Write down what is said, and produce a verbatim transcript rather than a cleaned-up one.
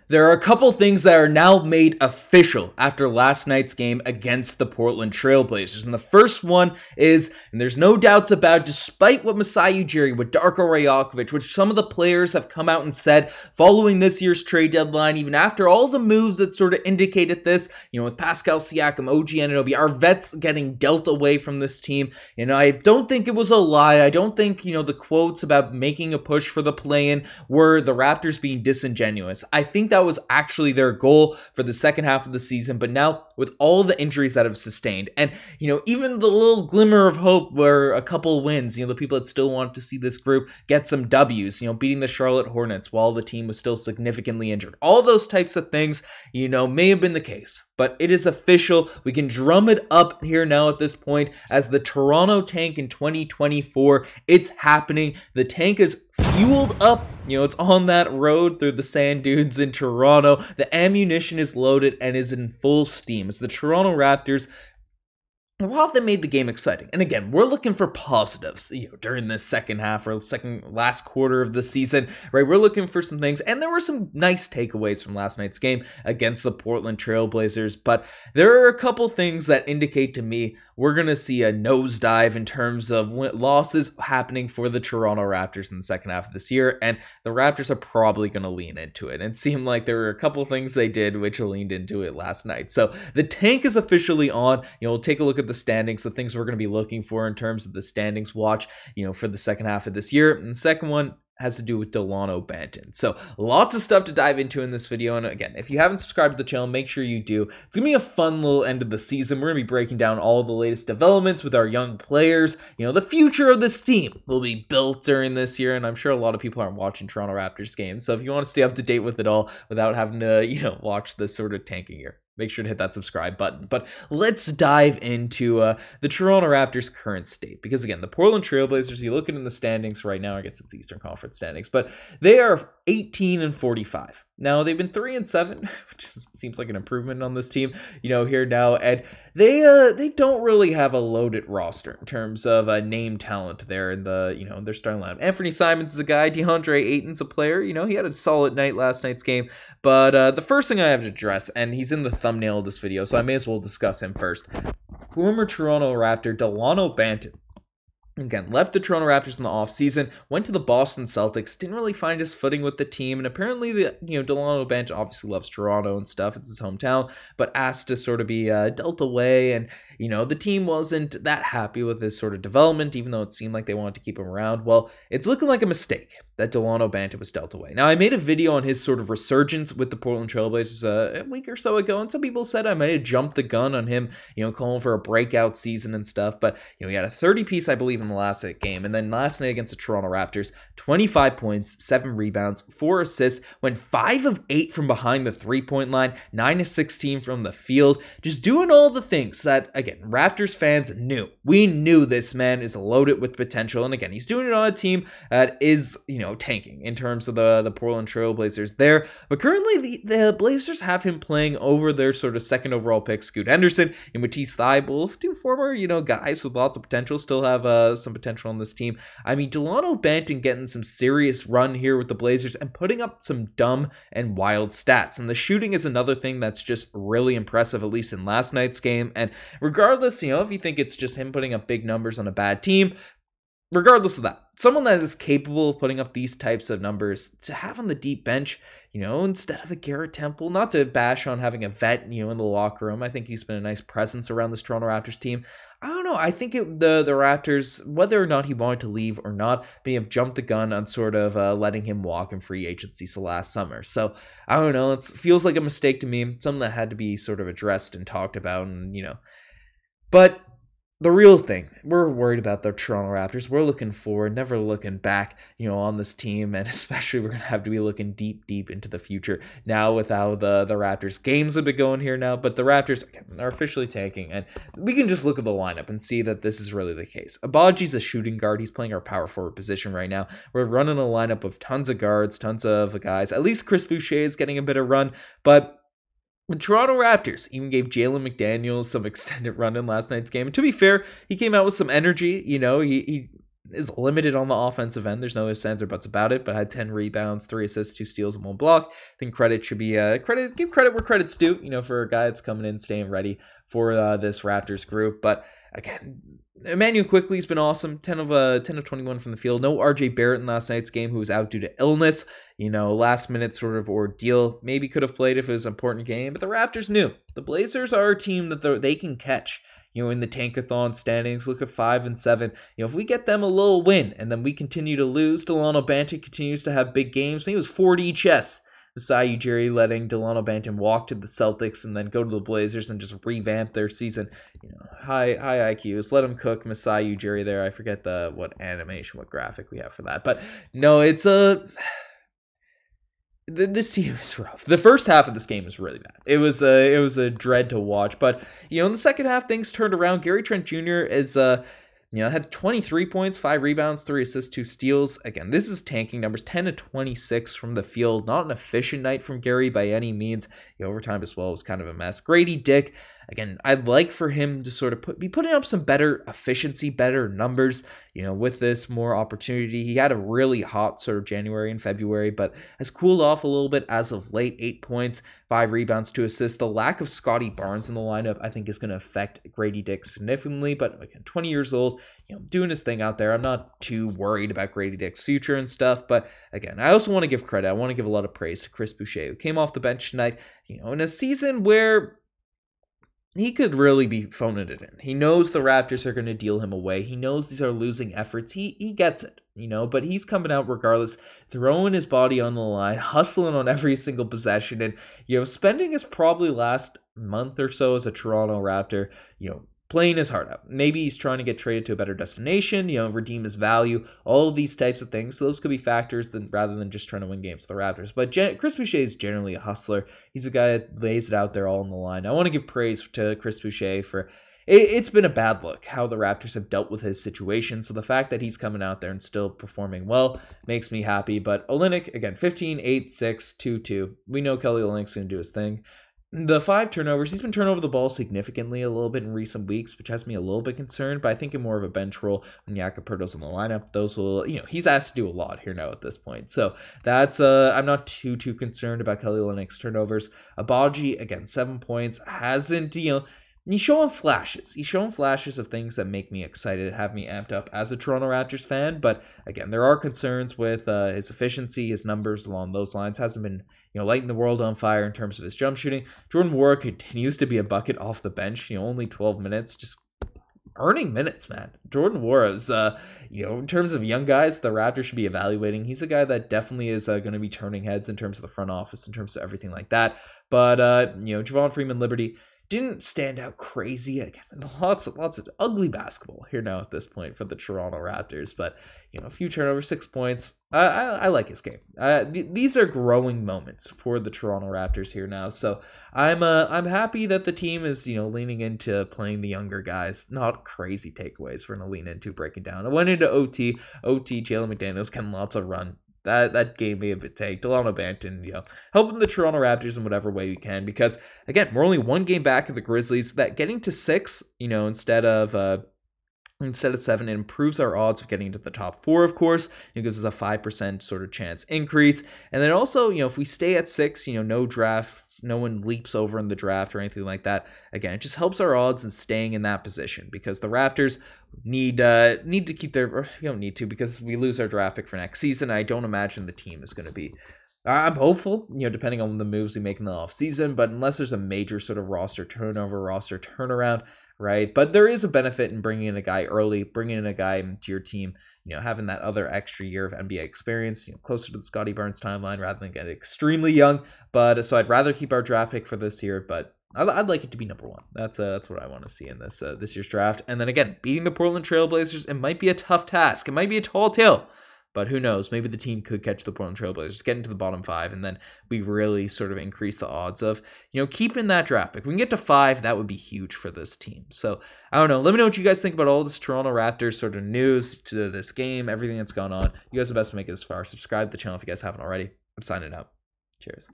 There are a couple things that are now made official after last night's game against the Portland Trailblazers. And the first one is, and there's no doubts about, despite what Masai Ujiri, with Darko Rajakovic, which some of the players have come out and said following this year's trade deadline, even after all the moves that sort of indicated this, you know, with Pascal Siakam, O G Anunoby, our vets getting dealt away from this team. And I don't think it was a lie. I don't think, you know, the quotes about making a push for the play-in were the Raptors being disingenuous. I think that was actually their goal for the second half of the season, but now with all the injuries that have sustained, and you know, even the little glimmer of hope were a couple wins, you know, the people that still want to see this group get some W's, you know, beating the Charlotte Hornets while the team was still significantly injured. All those types of things, you know, may have been the case, but it is official. We can drum it up here now at this point as the Toronto Tank in twenty twenty-four. It's happening. The tank is fueled up. You know, it's on that road through the sand dunes in Toronto. The ammunition is loaded and is in full steam. It's the Toronto Raptors. While they made the game exciting, and again, we're looking for positives, you know, during this second half or second last quarter of the season, right? We're looking for some things, and there were some nice takeaways from last night's game against the Portland Trailblazers, but there are a couple things that indicate to me we're going to see a nosedive in terms of losses happening for the Toronto Raptors in the second half of this year, and the Raptors are probably going to lean into it. It seemed like there were a couple things they did which leaned into it last night. So the tank is officially on. You know, we'll take a look at the standings, the things we're going to be looking for in terms of the standings watch, you know, for the second half of this year. And the second one has to do with Delano Banton. So lots of stuff to dive into in this video. And again, if you haven't subscribed to the channel, make sure you do. It's gonna be a fun little end of the season. We're gonna be breaking down all the latest developments with our young players. You know, the future of this team will be built during this year. And I'm sure a lot of people aren't watching Toronto Raptors games. So if you want to stay up to date with it all without having to, you know, watch this sort of tanking year, make sure to hit that subscribe button. But let's dive into uh, the Toronto Raptors' current state. Because again, the Portland Trailblazers, you look at in the standings right now, I guess it's Eastern Conference standings, but they are eighteen and forty-five. Now, they've been three and seven, which seems like an improvement on this team, you know, here now. And they uh, they don't really have a loaded roster in terms of uh, name talent there in the, you know, their starting lineup. Anthony Simons is a guy. DeAndre Ayton's a player. You know, he had a solid night last night's game. But uh, the first thing I have to address, and he's in the thumbnail of this video, so I may as well discuss him first. Former Toronto Raptor Delano Banton. Again, left the Toronto Raptors in the offseason, went to the Boston Celtics, didn't really find his footing with the team, and apparently, the you know, Delano Banton obviously loves Toronto and stuff, it's his hometown, but asked to sort of be uh, dealt away, and, you know, the team wasn't that happy with his sort of development, even though it seemed like they wanted to keep him around. Well, it's looking like a mistake that Delano Banton was dealt away. Now, I made a video on his sort of resurgence with the Portland Trailblazers uh, a week or so ago, and some people said I might have jumped the gun on him, you know, calling for a breakout season and stuff, but, you know, he had a thirty-piece, I believe, in the last game, and then last night against the Toronto Raptors, twenty-five points, seven rebounds, four assists, went five of eight from behind the three-point line, nine of sixteen from the field, just doing all the things that, again, Raptors fans knew. We knew this man is loaded with potential, and again, he's doing it on a team that is, you know, tanking in terms of the, the Portland Trailblazers there, but currently the, the Blazers have him playing over their sort of second overall pick, Scoot Henderson, and Matisse Thybulle, two former, you know, guys with lots of potential, still have uh, some potential on this team. I mean, Delano Banton getting some serious run here with the Blazers and putting up some dumb and wild stats, and the shooting is another thing that's just really impressive, at least in last night's game. And regardless, you know, if you think it's just him putting up big numbers on a bad team, regardless of that, someone that is capable of putting up these types of numbers to have on the deep bench, you know, instead of a Garrett Temple, not to bash on having a vet, you know, in the locker room. I think he's been a nice presence around this Toronto Raptors team. I don't know. I think it, the the Raptors, whether or not he wanted to leave or not, may have jumped the gun on sort of uh, letting him walk in free agency so last summer. So I don't know. It feels like a mistake to me. Something that had to be sort of addressed and talked about, and you know, but the real thing, we're worried about the Toronto Raptors. We're looking forward, never looking back, you know, on this team. And especially we're going to have to be looking deep, deep into the future now with how the, the Raptors games have been going here now. But the Raptors again, are officially tanking. And we can just look at the lineup and see that this is really the case. Abaji's a shooting guard. He's playing our power forward position right now. We're running a lineup of tons of guards, tons of guys. At least Chris Boucher is getting a bit of run. But the Toronto Raptors even gave Jalen McDaniels some extended run in last night's game. And to be fair, he came out with some energy. You know, he, he is limited on the offensive end. There's no ifs, ands, or buts about it, but had ten rebounds, three assists, two steals, and one block. I think credit should be uh, credit. Give credit where credit's due, you know, for a guy that's coming in, staying ready for uh, this Raptors group. But again, Immanuel Quickley's been awesome. ten of uh, ten of twenty-one from the field. No R J Barrett in last night's game, who was out due to illness. You know, last minute sort of ordeal. Maybe could have played if it was an important game, but the Raptors knew the Blazers are a team that they can catch. You know, in the Tankathon standings, look at five and seven. You know, if we get them a little win and then we continue to lose, Delano Banton continues to have big games. I think it was forty chess. Masai Ujiri letting Delano Banton walk to the Celtics and then go to the Blazers and just revamp their season. You know, high high I Qs. Let them cook. Masai Ujiri there. I forget the what animation, what graphic we have for that. But no, it's a. This team is rough. The first half of this game is really bad. It was a, it was a dread to watch. But, you know, in the second half, things turned around. Gary Trent Junior is, uh, you know, had twenty-three points, five rebounds, three assists, two steals. Again, this is tanking numbers, ten to twenty-six from the field. Not an efficient night from Gary by any means. You know, overtime as well was kind of a mess. Grady Dick, again, I'd like for him to sort of put, be putting up some better efficiency, better numbers, you know, with this more opportunity. He had a really hot sort of January and February, but has cooled off a little bit as of late. Eight points, five rebounds, two assists. The lack of Scotty Barnes in the lineup, I think, is going to affect Grady Dick significantly, but again, twenty years old, you know, doing his thing out there. I'm not too worried about Grady Dick's future and stuff, but again, I also want to give credit. I want to give a lot of praise to Chris Boucher, who came off the bench tonight, you know, in a season where he could really be phoning it in. He knows the Raptors are going to deal him away. He knows these are losing efforts. He he gets it, you know, but he's coming out regardless, throwing his body on the line, hustling on every single possession, and, you know, spending his probably last month or so as a Toronto Raptor, you know, playing his heart out. Maybe he's trying to get traded to a better destination, you know, redeem his value, all of these types of things. So those could be factors than rather than just trying to win games with the Raptors. But Gen- Chris Boucher is generally a hustler. He's a guy that lays it out there all on the line. I want to give praise to Chris Boucher for it, it's been a bad look how the Raptors have dealt with his situation. So the fact that he's coming out there and still performing well makes me happy. But Olynyk, again, fifteen, eight, six, two, two. We know Kelly Olynyk's going to do his thing. The five turnovers, he's been turning over the ball significantly a little bit in recent weeks, which has me a little bit concerned, but I think in more of a bench role when Jakob Poeltl's in the lineup, those will, you know, he's asked to do a lot here now at this point. So that's, uh, I'm not too, too concerned about Kelly Olynyk's turnovers. Abaji, again, seven points, hasn't, you know, he's showing flashes. He's showing flashes of things that make me excited, have me amped up as a Toronto Raptors fan. But again, there are concerns with uh, his efficiency, his numbers along those lines. Hasn't been, you know, lighting the world on fire in terms of his jump shooting. Jordan Nwora continues to be a bucket off the bench. You know, only twelve minutes, just earning minutes, man. Jordan Nwora is, uh, you know, in terms of young guys, the Raptors should be evaluating. He's a guy that definitely is uh, going to be turning heads in terms of the front office, in terms of everything like that. But, uh, you know, Javon Freeman Liberty didn't stand out crazy. Again, lots of lots of ugly basketball here now at this point for the Toronto Raptors. But, you know, a few turnovers, six points. I I, I like his game. Uh, th- these are growing moments for the Toronto Raptors here now. So I'm uh I'm happy that the team is, you know, leaning into playing the younger guys. Not crazy takeaways we're gonna lean into breaking down. I went into O T. O T. Jalen McDaniels getting lots of run. That that gave me a bit take. Delano Banton, you know, helping the Toronto Raptors in whatever way we can. Because, again, we're only one game back of the Grizzlies. That getting to six, you know, instead of uh, instead of seven, it improves our odds of getting into the top four, of course. It gives us a five percent sort of chance increase. And then also, you know, if we stay at six, you know, no draft, no one leaps over in the draft or anything like that. Again, it just helps our odds in staying in that position because the Raptors need uh, need to keep their, or you don't need to because we lose our draft pick for next season. I don't imagine the team is going to be, I'm hopeful, you know, depending on the moves we make in the offseason, but unless there's a major sort of roster turnover, roster turnaround, right? But there is a benefit in bringing in a guy early, bringing in a guy into your team, you know, having that other extra year of N B A experience, you know, closer to the Scotty Barnes timeline rather than get extremely young. But so I'd rather keep our draft pick for this year, but I'd, I'd like it to be number one. That's uh, that's what I want to see in this uh, this year's draft. And then again, beating the Portland Trailblazers, it might be a tough task. It might be a tall tale. But who knows? Maybe the team could catch the Portland Trailblazers, get into the bottom five, and then we really sort of increase the odds of, you know, keeping that draft pick. If we can get to five, that would be huge for this team. So, I don't know. Let me know what you guys think about all this Toronto Raptors sort of news to this game, everything that's gone on. You guys are the best to make it this far. Subscribe to the channel if you guys haven't already. I'm signing out. Cheers.